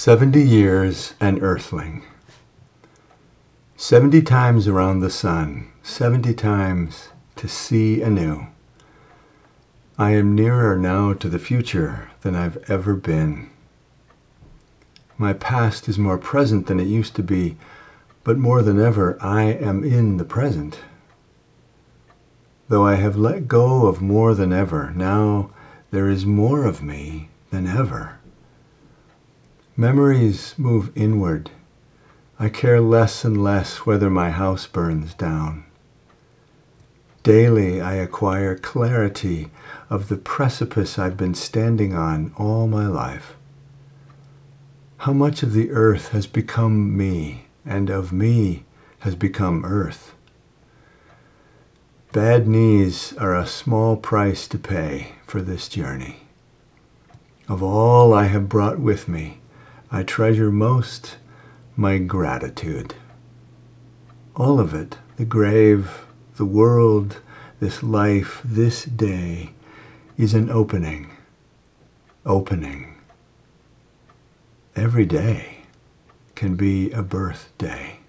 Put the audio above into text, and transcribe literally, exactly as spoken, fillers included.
Seventy years an earthling. Seventy times around the sun, seventy times to see anew. I am nearer now to the future than I've ever been. My past is more present than it used to be, but more than ever I am in the present. Though I have let go of more than ever, now there is more of me than ever. Memories move inward. I care less and less whether my house burns down. Daily I acquire clarity of the precipice I've been standing on all my life. How much of the earth has become me, and of me has become earth. Bad knees are a small price to pay for this journey. Of all I have brought with me, I treasure most my gratitude. All of it, the grave, the world, this life, this day, is an opening. Opening. Every day can be a birthday.